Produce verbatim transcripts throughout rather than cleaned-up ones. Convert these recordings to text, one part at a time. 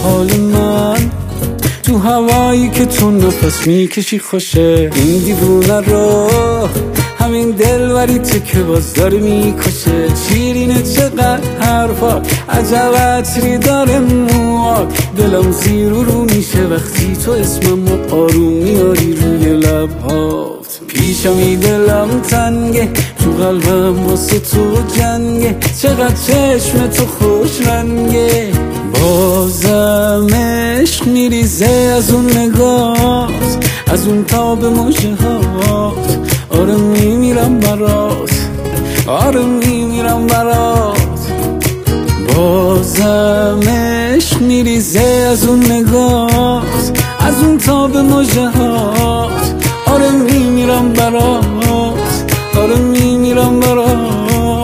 حال من تو هوایی که تو نفس میکشی خوشه. این دیوونه رو همین دلبریته که باز داره میکشه. شیرینه چقدر حرفا عجب عطری داره موات. دلم زیر و رو میشه وقتی تو اسممو آروم میاری روی لبهات. پیشمی دلم تنگه تو قلبم واسه تو جنگه. چقدر چشم تو خوش رنگه بازم عشق میریزه از اون نگات، از اون تاب مژه هات. آره میمیرم برات، آره میمیرم برات. بازم عشق میریزه از اون نگات، از اون تاب مژه هات. آره میمیرم برات، آره میمیرم برات.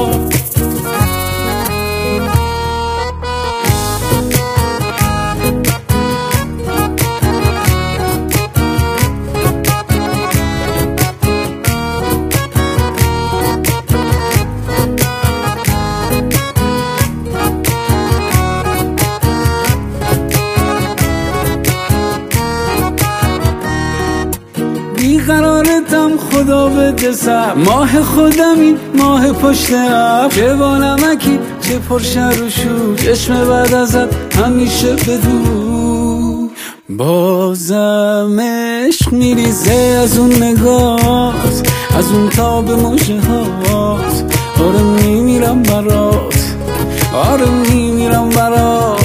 بیقرارتم خدا بده سر، ماه خودمی ماه پشت ابر. چه با نمکی چه پرشر و شور، چشم بعد ازت همیشه بدور. بازم عشق میریزه از اون نگات، از اون تاب مژه هات. آره میمیرم برات، آره میمیرم برات.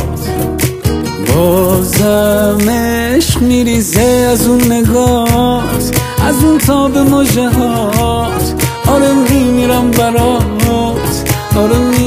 بازم عشق میریزه از اون نگات، از اون تاب مژه هات. آره میمیرم برات، آره میمیرم